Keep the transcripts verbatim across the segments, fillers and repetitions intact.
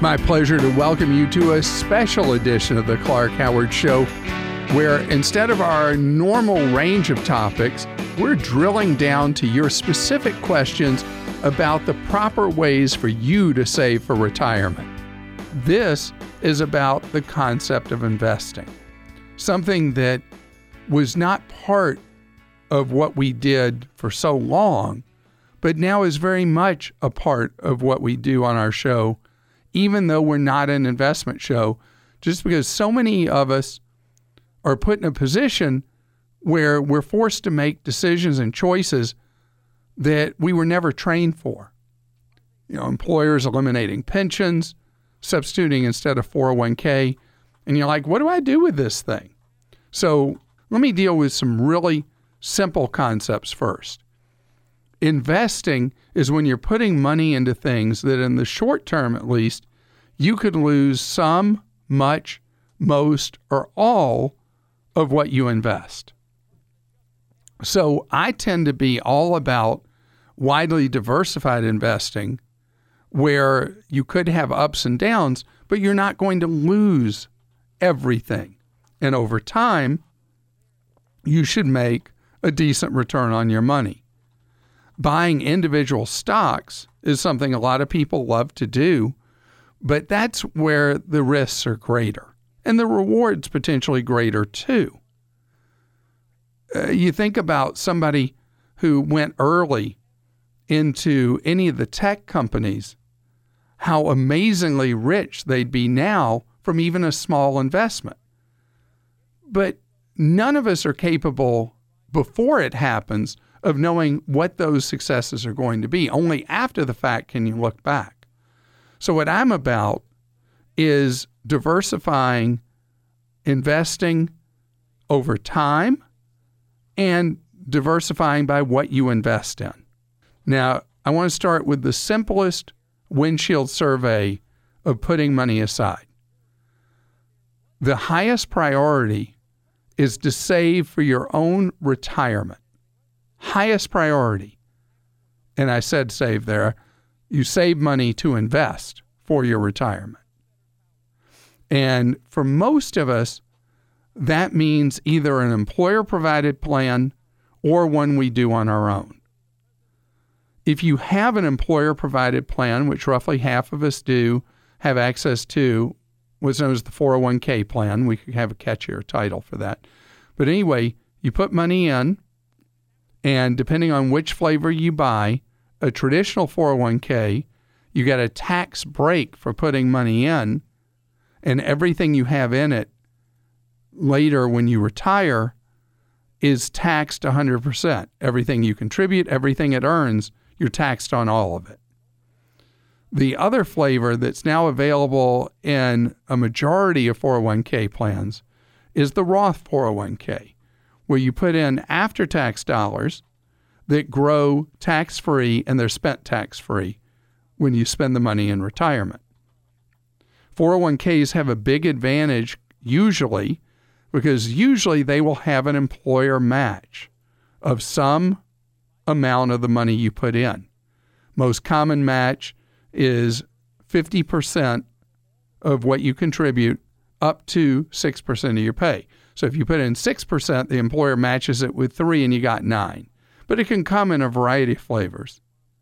my pleasure to welcome you to a special edition of the Clark Howard Show, where instead of our normal range of topics, we're drilling down to your specific questions about the proper ways for you to save for retirement. This is about the concept of investing, something that was not part of what we did for so long, but now is very much a part of what we do on our show, even though we're not an investment show, just because so many of us are put in a position where we're forced to make decisions and choices that we were never trained for. You know, employers eliminating pensions, substituting instead of four oh one k, and you're like, what do I do with this thing? So let me deal with some really simple concepts first. Investing is when you're putting money into things that in the short term, at least, you could lose some, much, most, or all of what you invest. So I tend to be all about widely diversified investing where you could have ups and downs, but you're not going to lose everything. And over time, you should make a decent return on your money. Buying individual stocks is something a lot of people love to do, but that's where the risks are greater and the rewards potentially greater too. Uh, you think about somebody who went early into any of the tech companies, how amazingly rich they'd be now from even a small investment. But none of us are capable, before it happens, of knowing what those successes are going to be. Only after the fact can you look back. So what I'm about is diversifying investing over time and diversifying by what you invest in. Now, I want to start with the simplest windshield survey of putting money aside. The highest priority is to save for your own retirement. Highest priority. And I said save there. You save money to invest for your retirement. And for most of us, that means either an employer-provided plan or one we do on our own. If you have an employer-provided plan, which roughly half of us do have access to, what's known as the four oh one k plan. We could have a catchier title for that. But anyway, you put money in, and depending on which flavor you buy, a traditional four oh one k, you get a tax break for putting money in, and everything you have in it later when you retire is taxed one hundred percent. Everything you contribute, everything it earns, you're taxed on all of it. The other flavor that's now available in a majority of four oh one k plans is the Roth four oh one k, where you put in after-tax dollars that grow tax-free and they're spent tax-free when you spend the money in retirement. four oh one k's have a big advantage usually because usually they will have an employer match of some amount of the money you put in. Most common match is fifty percent of what you contribute up to six percent of your pay. So if you put in six percent, the employer matches it with three and you got nine. But it can come in a variety of flavors.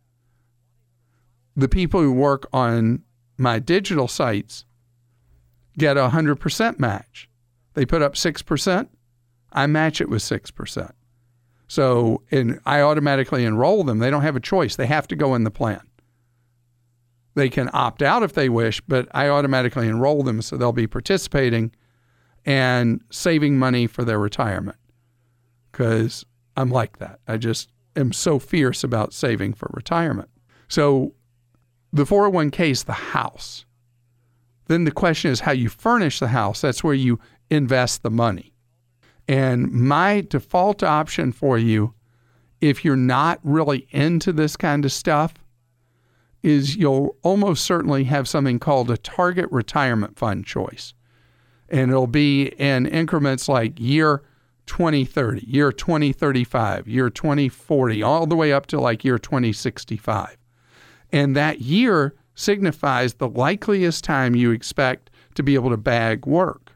The people who work on my digital sites get a one hundred percent match. They put up six percent, I match it with six percent. So and I automatically enroll them. They don't have a choice. They have to go in the plan. They can opt out if they wish, but I automatically enroll them so they'll be participating and saving money for their retirement because I'm like that. I just am so fierce about saving for retirement. So the four oh one k is the house. Then the question is how you furnish the house. That's where you invest the money. And my default option for you, if you're not really into this kind of stuff, is you'll almost certainly have something called a target retirement fund choice. And it'll be in increments like year twenty thirty, year twenty thirty-five, year twenty forty, all the way up to like year twenty sixty-five. And that year signifies the likeliest time you expect to be able to bag work.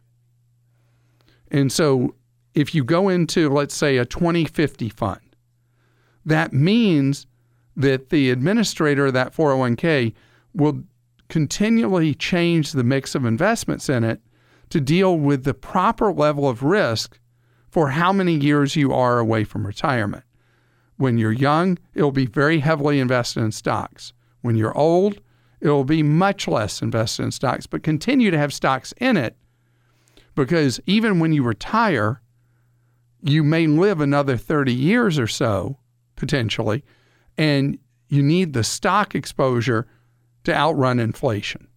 And so if you go into, let's say, a twenty fifty fund, that means that the administrator of that four oh one k will continually change the mix of investments in it to deal with the proper level of risk for how many years you are away from retirement. When you're young, it'll be very heavily invested in stocks. When you're old, it'll be much less invested in stocks, but continue to have stocks in it, because even when you retire, you may live another thirty years or so, potentially, and you need the stock exposure to outrun inflation.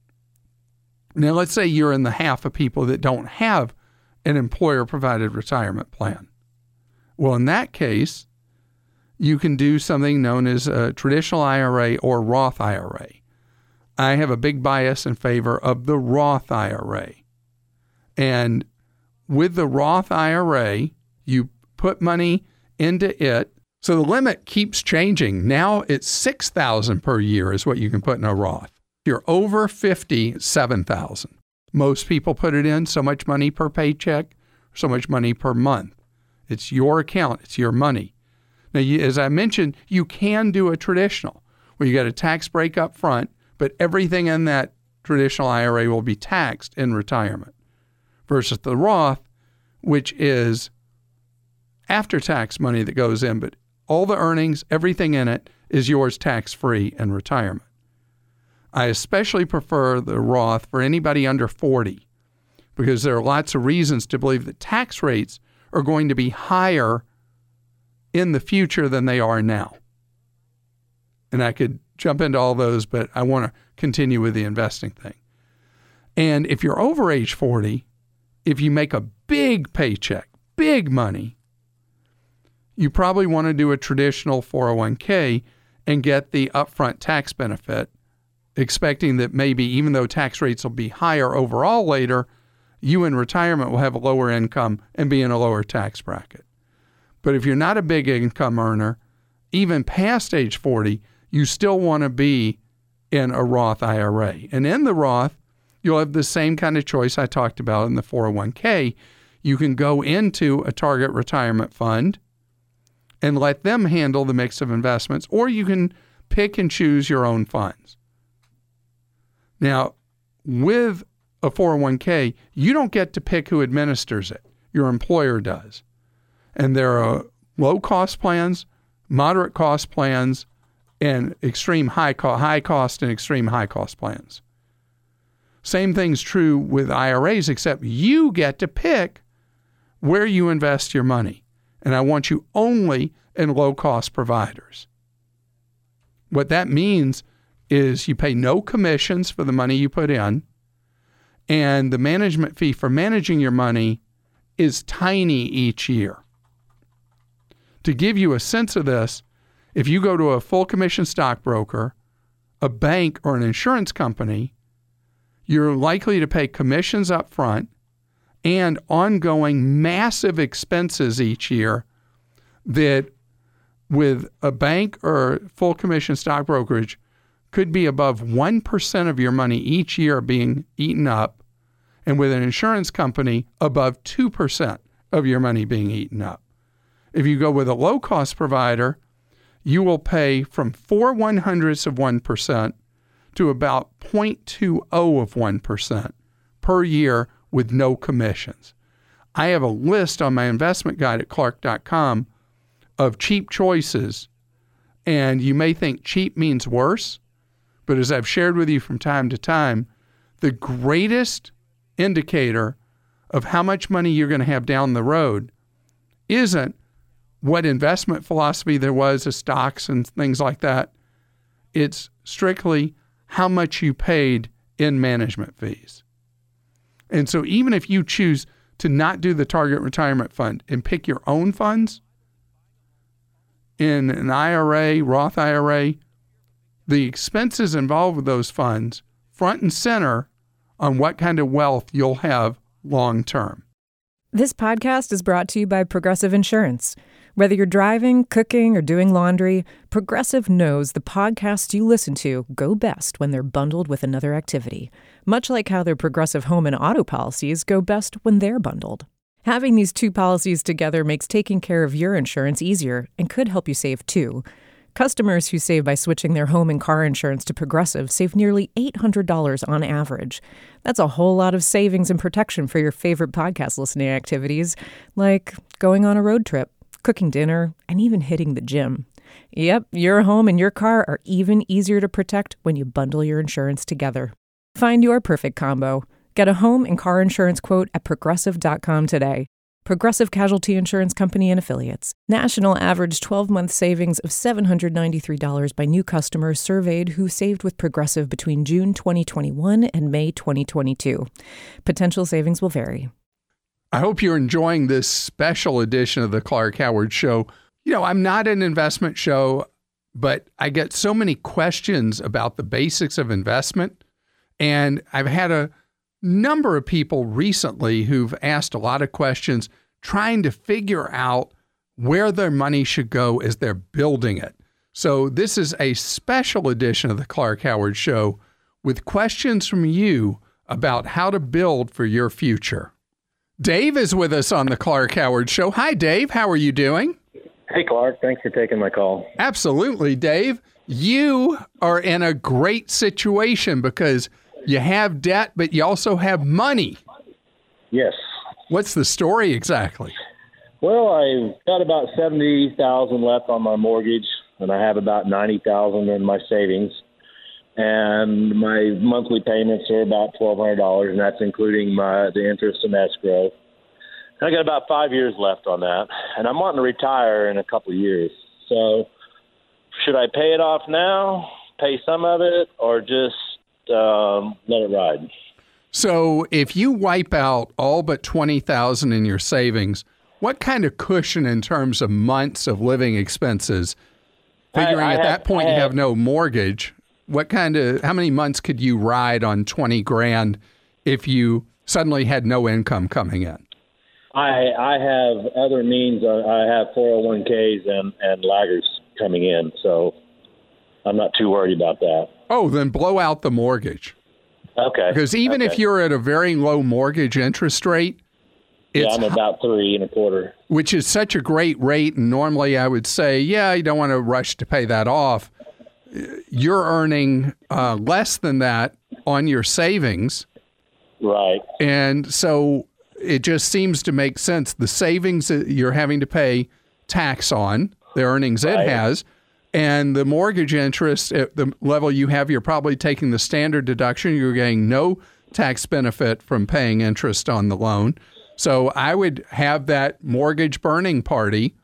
Now, let's say you're in the half of people that don't have an employer-provided retirement plan. Well, in that case, you can do something known as a traditional I R A or Roth I R A. I have a big bias in favor of the Roth I R A. And with the Roth I R A, you put money into it. So the limit keeps changing. Now it's six thousand dollars per year is what you can put in a Roth. If you're over fifty, seven thousand dollars. Most people put it in so much money per paycheck, so much money per month. It's your account. It's your money. Now, you, as I mentioned, you can do a traditional where you get a tax break up front, but everything in that traditional I R A will be taxed in retirement, versus the Roth, which is after-tax money that goes in, but all the earnings, everything in it is yours tax-free in retirement. I especially prefer the Roth for anybody under forty, because there are lots of reasons to believe that tax rates are going to be higher in the future than they are now. And I could jump into all those, but I want to continue with the investing thing. And if you're over age forty, if you make a big paycheck, big money, you probably want to do a traditional four oh one k and get the upfront tax benefit, expecting that maybe even though tax rates will be higher overall later, you in retirement will have a lower income and be in a lower tax bracket. But if you're not a big income earner, even past age forty, you still want to be in a Roth I R A. And in the Roth, you'll have the same kind of choice I talked about in the four oh one k. You can go into a target retirement fund and let them handle the mix of investments, or you can pick and choose your own funds. Now, with a four oh one k, you don't get to pick who administers it. Your employer does. And there are low-cost plans, moderate-cost plans, and extreme high co- high cost and extreme high cost plans. Same thing's true with I R As, except you get to pick where you invest your money. And I want you only in low-cost providers. What that means is you pay no commissions for the money you put in, and the management fee for managing your money is tiny each year. To give you a sense of this, if you go to a full commission stockbroker, a bank, or an insurance company, you're likely to pay commissions up front and ongoing massive expenses each year that with a bank or full commission stock brokerage could be above one percent of your money each year being eaten up, and with an insurance company above two percent of your money being eaten up. If you go with a low-cost provider, you will pay from four one hundredths of one percent to about zero point two zero of one percent per year with no commissions. I have a list on my investment guide at clark dot com of cheap choices, and you may think cheap means worse, but as I've shared with you from time to time, the greatest indicator of how much money you're going to have down the road isn't what investment philosophy there was of stocks and things like that. It's strictly how much you paid in management fees. And so even if you choose to not do the target retirement fund and pick your own funds, in an I R A, Roth I R A, the expenses involved with those funds front and center on what kind of wealth you'll have long term. This podcast is brought to you by Progressive Insurance. Whether you're driving, cooking, or doing laundry, Progressive knows the podcasts you listen to go best when they're bundled with another activity, much like how their Progressive home and auto policies go best when they're bundled. Having these two policies together makes taking care of your insurance easier and could help you save too. Customers who save by switching their home and car insurance to Progressive save nearly eight hundred dollars on average. That's a whole lot of savings and protection for your favorite podcast listening activities, like going on a road trip, cooking dinner, and even hitting the gym. Yep, your home and your car are even easier to protect when you bundle your insurance together. Find your perfect combo. Get a home and car insurance quote at progressive dot com today. Progressive Casualty Insurance Company and Affiliates. National average twelve-month savings of seven hundred ninety-three dollars by new customers surveyed who saved with Progressive between June twenty twenty-one and May twenty twenty-two. Potential savings will vary. I hope you're enjoying this special edition of the Clark Howard Show. You know, I'm not an investment show, but I get so many questions about the basics of investment. And I've had a number of people recently who've asked a lot of questions trying to figure out where their money should go as they're building it. So this is a special edition of the Clark Howard Show with questions from you about how to build for your future. Dave is with us on the Clark Howard Show. Hi, Dave. How are you doing? Hey, Clark. Thanks for taking my call. Absolutely, Dave. You are in a great situation because you have debt, but you also have money. Yes. What's the story exactly? Well, I've got about seventy thousand dollars left on my mortgage, and I have about ninety thousand dollars in my savings. And my monthly payments are about twelve hundred dollars, and that's including my the interest and escrow. I got about five years left on that, and I'm wanting to retire in a couple of years. So should I pay it off now, pay some of it, or just Um, let it ride? So if you wipe out all but twenty thousand dollars in your savings, what kind of cushion in terms of months of living expenses, figuring I, I at have, that point I you have, have no mortgage, what kind of, how many months could you ride on twenty grand if you suddenly had no income coming in? I I have other means. I have four oh one k's and, and laggers coming in, so I'm not too worried about that. Oh, then blow out the mortgage. Okay. Because even okay. if you're at a very low mortgage interest rate, it's, yeah, I'm about three and a quarter. Which is such a great rate. And normally I would say, yeah, you don't want to rush to pay that off. You're earning uh, less than that on your savings. Right. And so it just seems to make sense. The savings that you're having to pay tax on, the earnings right. it has, and the mortgage interest at the level you have, you're probably taking the standard deduction. You're getting no tax benefit from paying interest on the loan. So I would have that mortgage burning party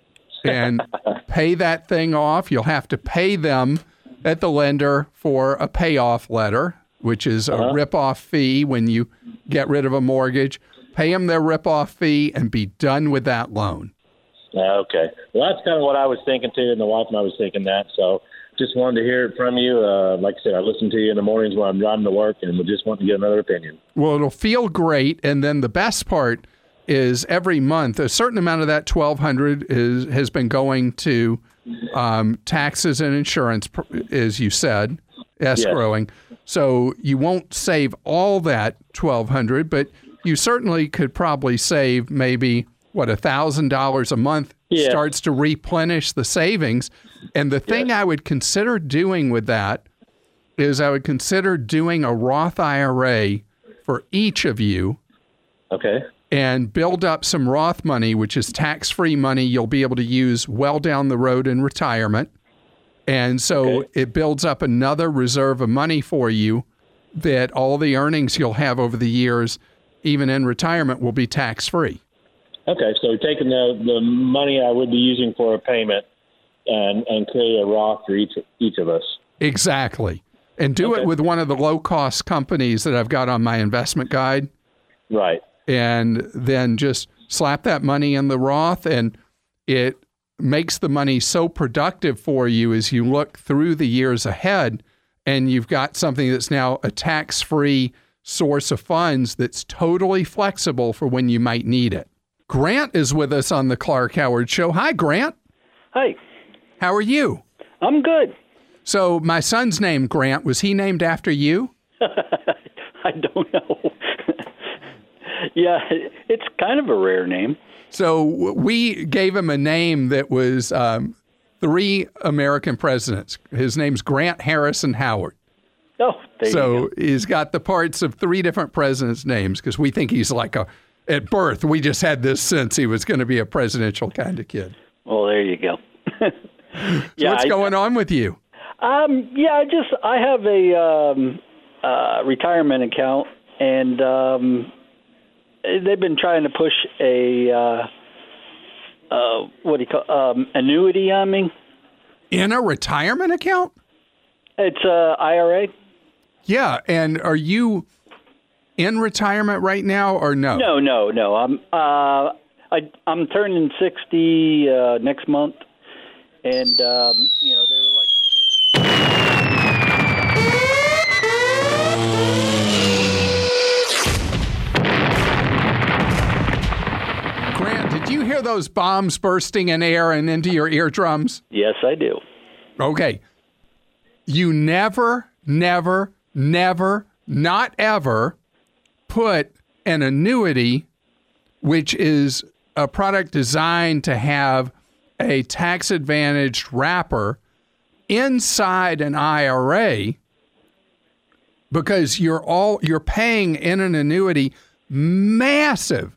and pay that thing off. You'll have to pay them at the lender for a payoff letter, which is uh-huh. a rip-off fee when you get rid of a mortgage. Pay them their rip-off fee and be done with that loan. Okay. Well, that's kind of what I was thinking, too, and the wife and I was thinking that. So just wanted to hear it from you. Uh, like I said, I listen to you in the mornings when I'm driving to work, and we just want to get another opinion. Well, it'll feel great, and then the best part is every month, a certain amount of that twelve hundred dollars is has been going to um, taxes and insurance, as you said, escrowing. Yes. So you won't save all that twelve hundred dollars, but you certainly could probably save maybe what, one thousand dollars a month yeah. starts to replenish the savings. And the thing yes. I would consider doing with that is I would consider doing a Roth I R A for each of you. Okay. And build up some Roth money, which is tax-free money you'll be able to use well down the road in retirement. And so okay. it builds up another reserve of money for you that all the earnings you'll have over the years, even in retirement, will be tax-free. Okay, so taking the, the money I would be using for a payment and, and create a Roth for each each of us. Exactly. And do okay. it with one of the low-cost companies that I've got on my investment guide. Right. And then just slap that money in the Roth, and it makes the money so productive for you as you look through the years ahead, and you've got something that's now a tax-free source of funds that's totally flexible for when you might need it. Grant is with us on the Clark Howard Show. Hi, Grant. Hi. How are you? I'm good. So my son's name, Grant, was he named after you? I don't know. Yeah, it's kind of a rare name. So we gave him a name that was um, three American presidents. His name's Grant Harrison Howard. Oh, there so you go. He's got the parts of three different presidents' names because we think he's like a, at birth, we just had this sense he was going to be a presidential kind of kid. Well, there you go. So yeah, what's I, going on with you? Um, yeah, I just I have a um, uh, retirement account, and um, they've been trying to push a uh, uh, what do you call um, annuity on me. In a retirement account? It's a I R A. Yeah, and are you in retirement right now or no? No, no, no. I'm uh, I I'm turning sixty uh, next month, and um, you know they were like. Grant, did you hear those bombs bursting in air and into your eardrums? Yes, I do. Okay. You never, never, never, not ever put an annuity, which is a product designed to have a tax-advantaged wrapper, inside an I R A, because you're all you're paying in an annuity massive,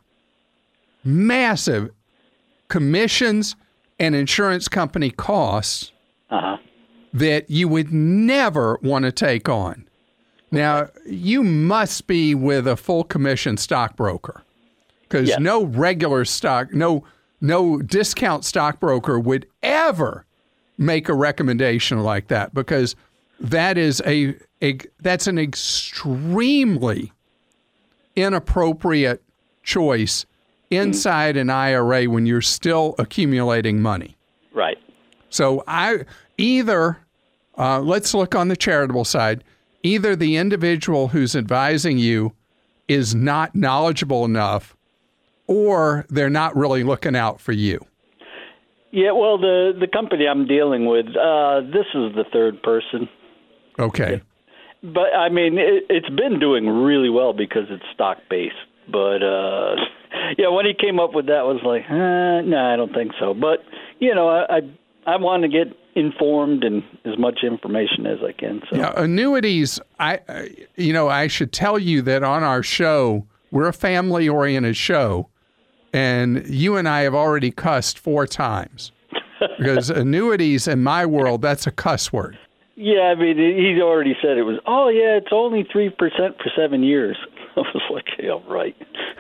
massive commissions and insurance company costs Uh-huh. that you would never want to take on. Now, you must be with a full commission stockbroker, because Yes. no regular stock, no no discount stockbroker would ever make a recommendation like that, because that is a, a that's an extremely inappropriate choice inside an I R A when you're still accumulating money. Right. So I either, uh, let's look on the charitable side, either the individual who's advising you is not knowledgeable enough, or they're not really looking out for you. Yeah, well, the the company I'm dealing with, uh, this is the third person. Okay. But, I mean, it, it's been doing really well because it's stock-based. But, uh, yeah, when he came up with that, I was like, eh, no, I don't think so. But, you know, I I, I want to get informed and as much information as I can. So. Yeah, annuities, I, I- you know, I should tell you that on our show, we're a family-oriented show, and you and I have already cussed four times. Because annuities, in my world, that's a cuss word. Yeah, I mean, he's already said it was, oh, yeah, it's only three percent for seven years. I was like, yeah, right.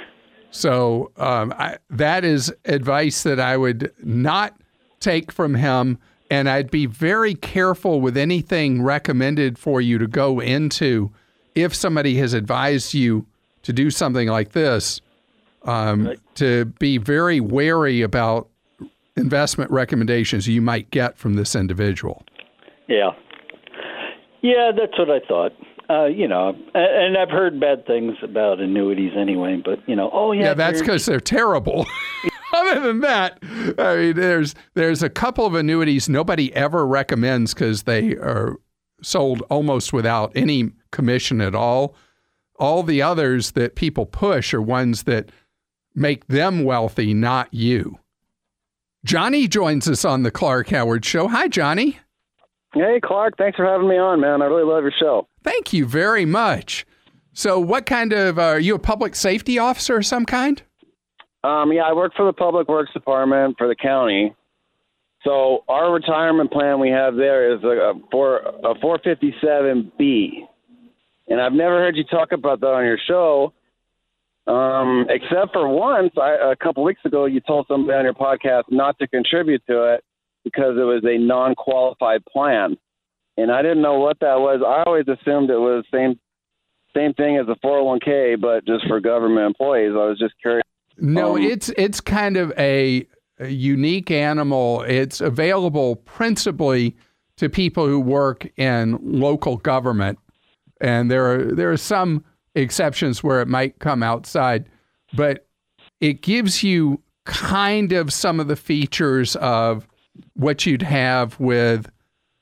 So um, I, that is advice that I would not take from him, and I'd be very careful with anything recommended for you to go into if somebody has advised you to do something like this, um, Right. to be very wary about investment recommendations you might get from this individual. Yeah. Yeah, that's what I thought. Uh, you know, a- and I've heard bad things about annuities anyway, but, you know, oh, yeah. Yeah, that's they're- because they're terrible. Other than that, I mean, there's there's a couple of annuities nobody ever recommends because they are sold almost without any commission at all. All the others that people push are ones that make them wealthy, not you. Johnny joins us on the Clark Howard Show. Hi, Johnny. Hey, Clark. Thanks for having me on, man. I really love your show. Thank you very much. So what kind of, uh, are you a public safety officer of some kind? Um, yeah, I work for the Public Works Department for the county. So our retirement plan we have there is a, a, four, a four fifty-seven B. And I've never heard you talk about that on your show, um, except for once, I, a couple weeks ago, you told somebody on your podcast not to contribute to it because it was a non-qualified plan. And I didn't know what that was. I always assumed it was same same thing as a four oh one k, but just for government employees. I was just curious. No, Um, it's it's kind of a, a unique animal. It's available principally to people who work in local government, and there are there are some exceptions where it might come outside. But it gives you kind of some of the features of what you'd have with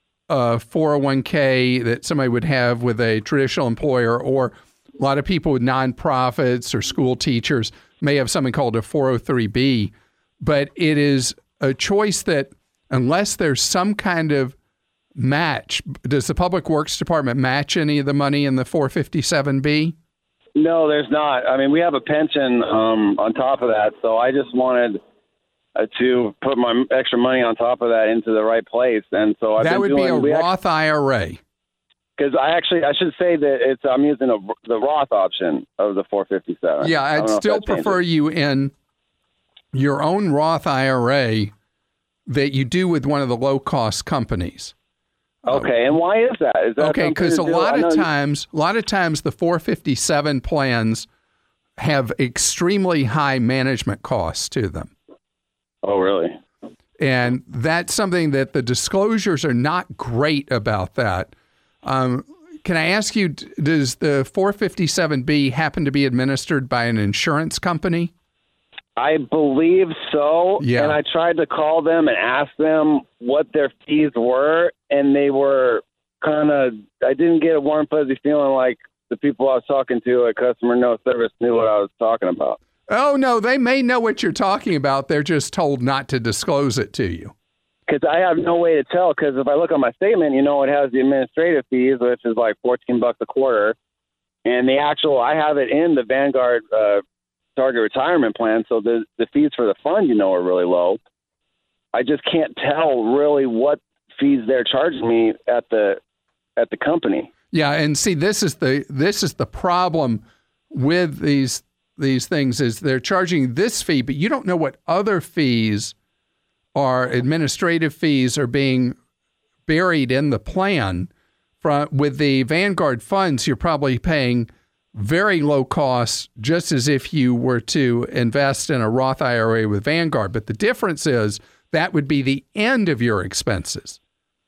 a four oh one k that somebody would have with a traditional employer, or a lot of people with nonprofits or school teachers may have something called a four oh three b. But it is a choice that, unless there's some kind of match, does the Public Works Department match any of the money in the four fifty-seven b? No, there's not. I mean, we have a pension um, on top of that, so I just wanted uh, to put my extra money on top of that into the right place, and so I've that been would doing, be a Roth actually, I R A. Because I actually, I should say that it's I'm using a, the Roth option of the four fifty-seven. Yeah, I'd still prefer you in your own Roth I R A that you do with one of the low-cost companies. Okay, and why is that? Is that okay? Because a do? lot of times, a lot of times, the four fifty-seven plans have extremely high management costs to them. Oh, really? And that's something that the disclosures are not great about. That. Um, can I ask you? Does the four fifty-seven b happen to be administered by an insurance company? I believe so. Yeah. And I tried to call them and ask them what their fees were, and they were kind of, I didn't get a warm, fuzzy feeling like the people I was talking to at Customer No Service knew what I was talking about. Oh, no, they may know what you're talking about. They're just told not to disclose it to you. Because I have no way to tell, because if I look on my statement, you know, it has the administrative fees, which is like fourteen bucks a quarter. And the actual, I have it in the Vanguard uh target retirement plan, so the the fees for the fund, you know, are really low. I just can't tell really what fees they're charging me at the at the company. Yeah, and see, this is the this is the problem with these these things is they're charging this fee, but you don't know what other fees are, administrative fees are being buried in the plan. From with the Vanguard funds, you're probably paying very low costs, just as if you were to invest in a Roth I R A with Vanguard. But the difference is that would be the end of your expenses.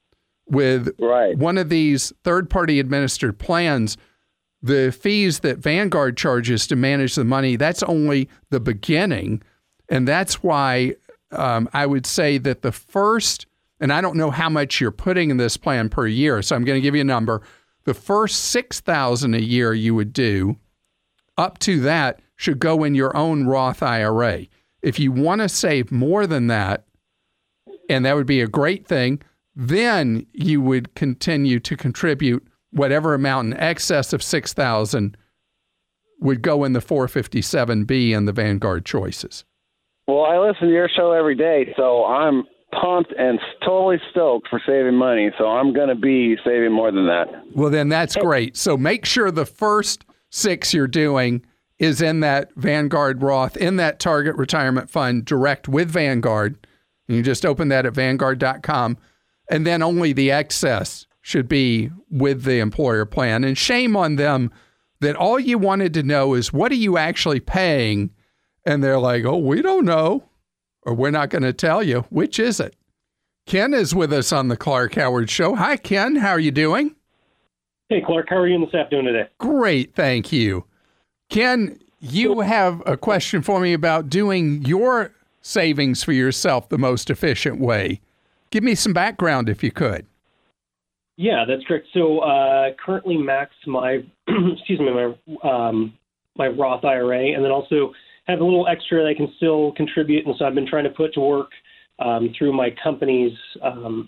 With right. one of these third-party administered plans, the fees that Vanguard charges to manage the money, that's only the beginning. And that's why um, I would say that the first, and I don't know how much you're putting in this plan per year, so I'm going to give you a number. The first six thousand dollars a year you would do, up to that, should go in your own Roth I R A. If you want to save more than that, and that would be a great thing, then you would continue to contribute whatever amount in excess of six thousand dollars would go in the four fifty-seven b and the Vanguard choices. Well, I listen to your show every day, so I'm pumped and totally stoked for saving money, so I'm going to be saving more than that. Well, then that's great. So make sure the first six you're doing is in that Vanguard Roth, in that Target Retirement Fund, direct with Vanguard. You just open that at Vanguard dot com, and then only the excess should be with the employer plan. And shame on them that all you wanted to know is, what are you actually paying? And they're like, oh, we don't know. Or we're not going to tell you. Which is it? Ken is with us on the Clark Howard Show. Hi, Ken. How are you doing? Hey, Clark. How are you and the staff doing today? Great. Thank you. Ken, you have a question for me about doing your savings for yourself the most efficient way. Give me some background if you could. Yeah, that's correct. So uh, currently max my, excuse me, my um, my Roth I R A, and then also have a little extra that I can still contribute. And so I've been trying to put to work um, through my company's um,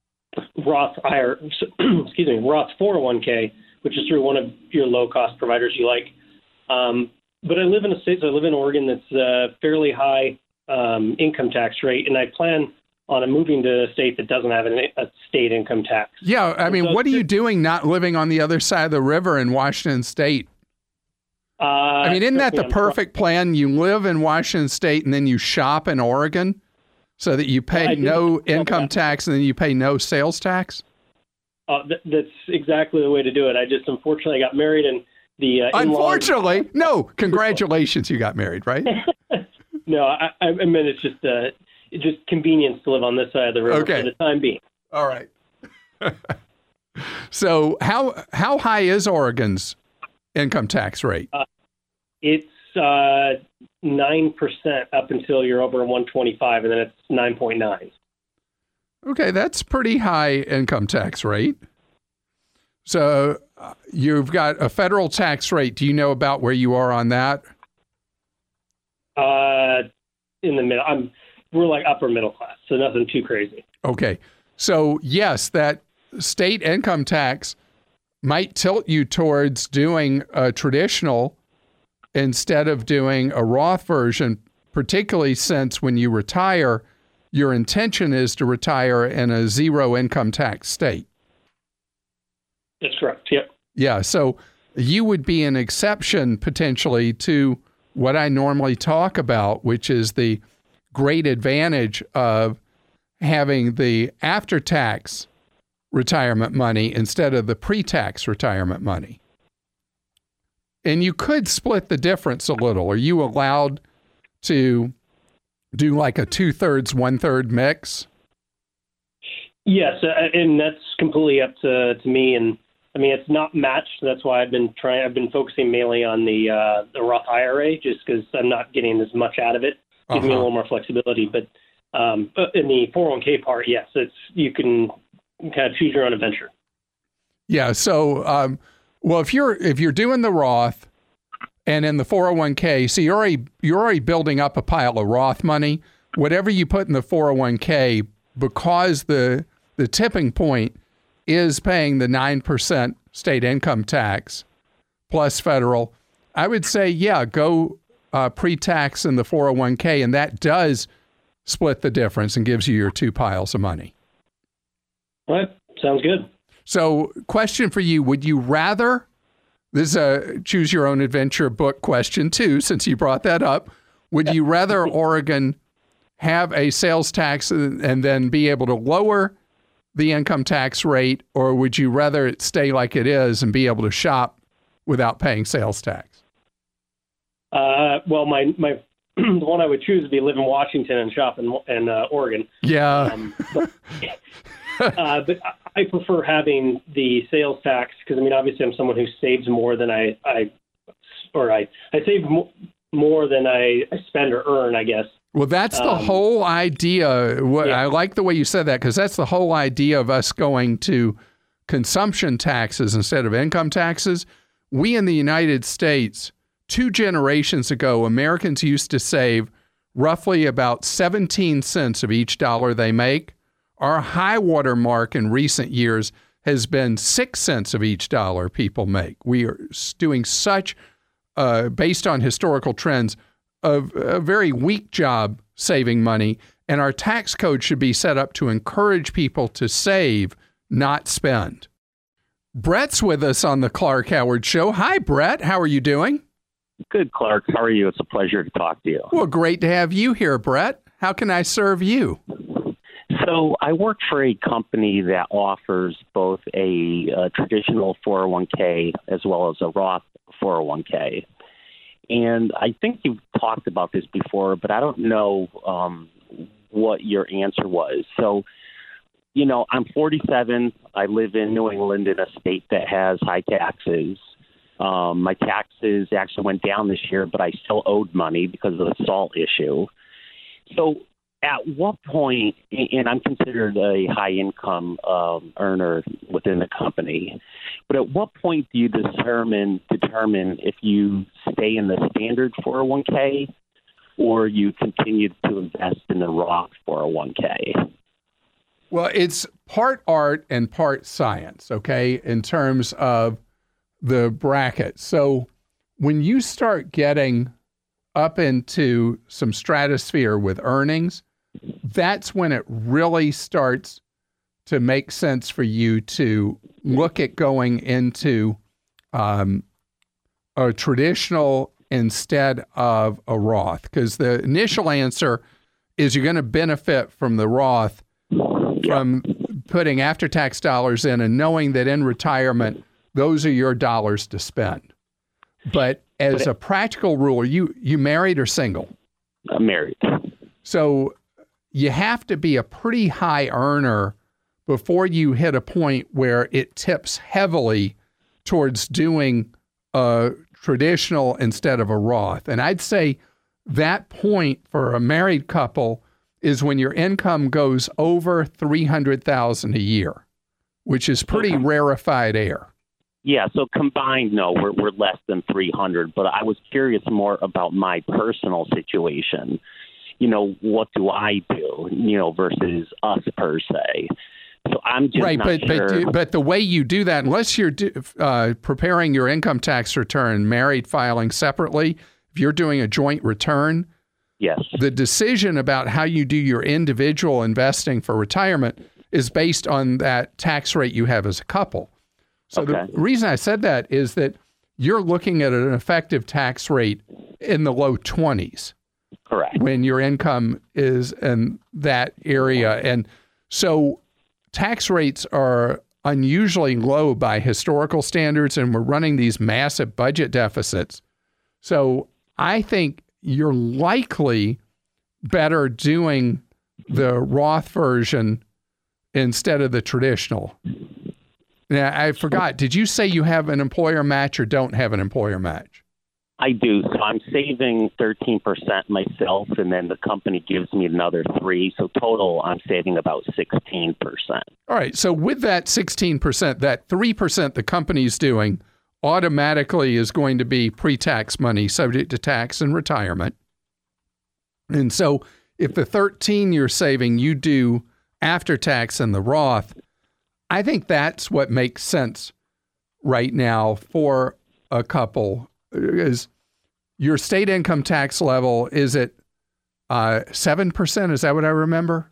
Roth I R A, excuse me, Roth four oh one k, which is through one of your low-cost providers you like. Um, but I live in a state, so I live in Oregon, that's a fairly high um, income tax rate, and I plan on a moving to a state that doesn't have an, a state income tax. Yeah, I mean, so what are you doing not living on the other side of the river in Washington State? Uh, I mean, isn't that the perfect plan? You live in Washington State and then you shop in Oregon so that you pay I no didn't- income tax and then you pay no sales tax? Uh, th- that's exactly the way to do it. I just, unfortunately, I got married and the uh, in-laws- Unfortunately, no. Congratulations, you got married, right? No, I, I mean, it's just uh, it's just convenience to live on this side of the river Okay. for the time being. All right. So how how high is Oregon's income tax rate? Uh, It's uh, nine percent up until you're over one twenty-five, and then it's nine point nine. Okay, that's pretty high income tax rate. So uh, you've got a federal tax rate. Do you know about where you are on that? Uh, in the middle. I'm we're like upper middle class, so nothing too crazy. Okay, so yes, that state income tax might tilt you towards doing a traditional instead of doing a Roth version, particularly since when you retire, your intention is to retire in a zero income tax state. That's correct. Yep. Yeah. So you would be an exception potentially to what I normally talk about, which is the great advantage of having the after-tax retirement money instead of the pre-tax retirement money. And you could split the difference a little. Are you allowed to do like a two-thirds, one-third mix? Yes, uh, and that's completely up to, to me. And I mean, it's not matched. That's why I've been trying. I've been focusing mainly on the uh, the Roth I R A, just because I'm not getting as much out of it. Gives uh-huh. me a little more flexibility. But um, in the four oh one k part, yes, it's you can kind of choose your own adventure. Yeah. So, um, well, if you're if you're doing the Roth and in the four oh one k, so you're already you're already building up a pile of Roth money. Whatever you put in the four oh one k, because the the tipping point is paying the nine percent state income tax plus federal, I would say, yeah, go uh, pre-tax in the four oh one k, and that does split the difference and gives you your two piles of money. All right. Sounds good. So question for you, would you rather, this is a choose your own adventure book question too, since you brought that up, would you rather Oregon have a sales tax and, and then be able to lower the income tax rate, or would you rather it stay like it is and be able to shop without paying sales tax? Uh, well, my my the one I would choose would be live in Washington and shop in, in uh, Oregon. Yeah. Um, but, uh, but I prefer having the sales tax because, I mean, obviously I'm someone who saves more than I, I or I, I save mo- more than I, I spend or earn, I guess. Well, that's the um, whole idea. What, yeah. I like the way you said that because that's the whole idea of us going to consumption taxes instead of income taxes. We in the United States, two generations ago, Americans used to save roughly about seventeen cents of each dollar they make. Our high water mark in recent years has been six cents of each dollar people make. We are doing such, uh, based on historical trends, a, a very weak job saving money, and our tax code should be set up to encourage people to save, not spend. Brett's with us on the Clark Howard Show. Hi, Brett. How are you doing? Good, Clark. How are you? It's a pleasure to talk to you. Well, great to have you here, Brett. How can I serve you? So I work for a company that offers both a, a traditional four oh one k as well as a Roth four oh one k. And I think you've talked about this before, but I don't know um, what your answer was. So, you know, I'm forty-seven. I live in New England in a state that has high taxes. Um, my taxes actually went down this year, but I still owed money because of the SALT issue. So at what point, and I'm considered a high-income um, earner within the company, but at what point do you determine determine if you stay in the standard four oh one k or you continue to invest in the Roth four oh one k? Well, it's part art and part science, okay, in terms of the bracket. So when you start getting up into some stratosphere with earnings, that's when it really starts to make sense for you to look at going into um, a traditional instead of a Roth. Because the initial answer is you're going to benefit from the Roth from putting after-tax dollars in and knowing that in retirement, those are your dollars to spend. But as a practical rule, are you, you married or single? I'm married. So you have to be a pretty high earner before you hit a point where it tips heavily towards doing a traditional instead of a Roth. And I'd say that point for a married couple is when your income goes over three hundred thousand dollars a year, which is pretty okay. rarefied air. Yeah, so combined, no, we're we're less than three hundred. But I was curious more about my personal situation. You know, what do I do? You know, versus us per se. So I'm just right, not but sure. but but the way you do that, unless you're do, uh, preparing your income tax return, married filing separately, if you're doing a joint return, yes, the decision about how you do your individual investing for retirement is based on that tax rate you have as a couple. So okay. the reason I said that is that you're looking at an effective tax rate in the low twenties. Correct. When your income is in that area. And so tax rates are unusually low by historical standards, and we're running these massive budget deficits. So I think you're likely better doing the Roth version instead of the traditional. Now, I forgot, did you say you have an employer match or don't have an employer match? I do. So I'm saving thirteen percent myself, and then the company gives me another three. So total, I'm saving about sixteen percent. All right. So with that sixteen percent, that three percent the company's doing automatically is going to be pre-tax money subject to tax and retirement. And so if the thirteen you're saving, you do after tax and the Roth, I think that's what makes sense right now for a couple. Is your state income tax level, is it uh, seven percent? Is that what I remember?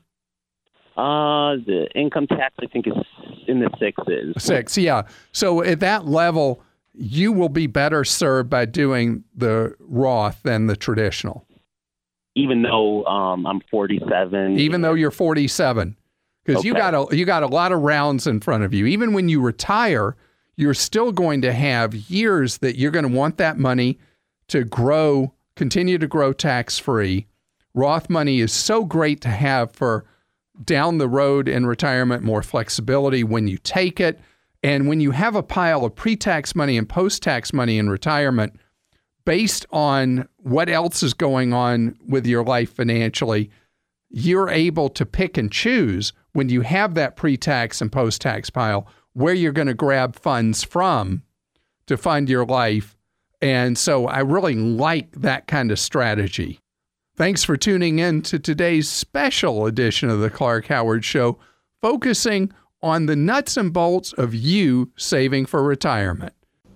Uh, the income tax, I think, is in the sixes. Six, yeah. So at that level, you will be better served by doing the Roth than the traditional. Even though um, I'm forty-seven. Even though you're forty-seven. Because okay. you got a you got a lot of rounds in front of you. Even when you retire, you're still going to have years that you're going to want that money to grow, continue to grow tax-free. Roth money is so great to have for down the road in retirement, more flexibility when you take it. And when you have a pile of pre-tax money and post-tax money in retirement, based on what else is going on with your life financially, you're able to pick and choose when you have that pre-tax and post-tax pile where you're going to grab funds from to fund your life. And so I really like that kind of strategy. Thanks for tuning in to today's special edition of the Clark Howard Show, focusing on the nuts and bolts of you saving for retirement.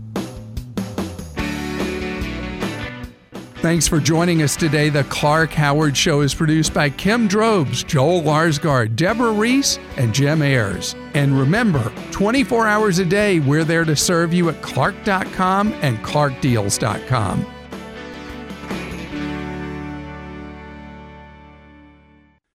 Thanks for joining us today. The Clark Howard Show is produced by Kim Drobes, Joel Larsgaard, Deborah Reese, and Jim Ayers. And remember, twenty-four hours a day, we're there to serve you at clark dot com and clark deals dot com.